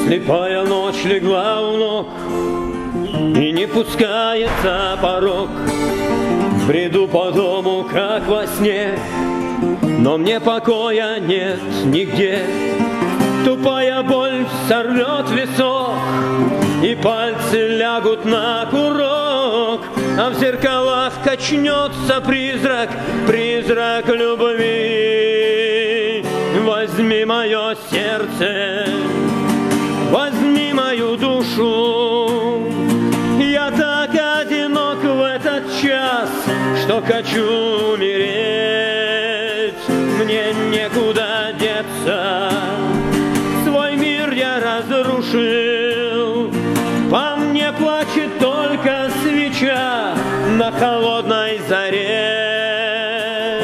Слепая ночь легла у ног, и не пускается порог. Бреду по дому, как во сне, но мне покоя нет нигде. Тупая боль сорвет висок, и пальцы лягут на курок, а в зеркалах качнется призрак, призрак любви. Возьми мое сердце, возьми мою душу. Я так одинок в этот час, что хочу умереть. Мне некуда деться, свой мир я разрушил. По мне плачет только свеча на холодной заре.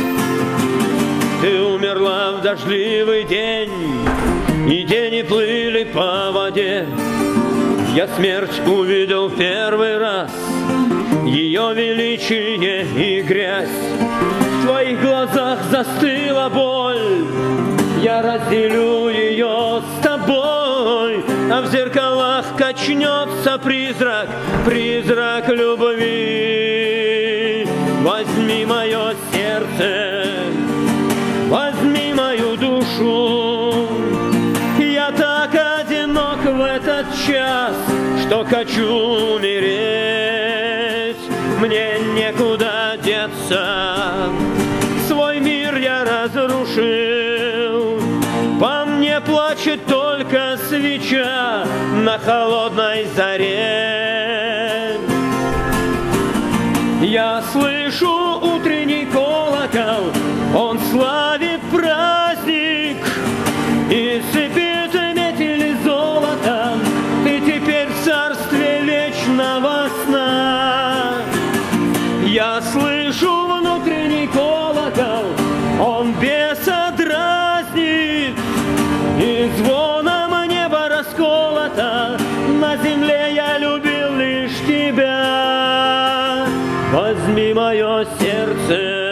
Ты умерла в дождливый день, и дни плыли по воде. Я смерть увидел первый раз, ее величие и грязь. В твоих глазах застыла боль, я разделю ее с тобой, а в зеркалах качнется призрак, призрак любви. Возьми мое сердце, возьми мою душу. Я так одинок в этот час, что хочу умереть. Мне некуда деться, свой мир я разрушил. По мне плачет только свеча на холодной заре. Я слышу утренний колокол, он славит праздник и сыпет метели золотом. Ты теперь в царстве вечного сна. Я слышу внутренний колокол, он беса дразнит, и звоном небо расколото. На земле я любил лишь тебя. Возьми мое сердце,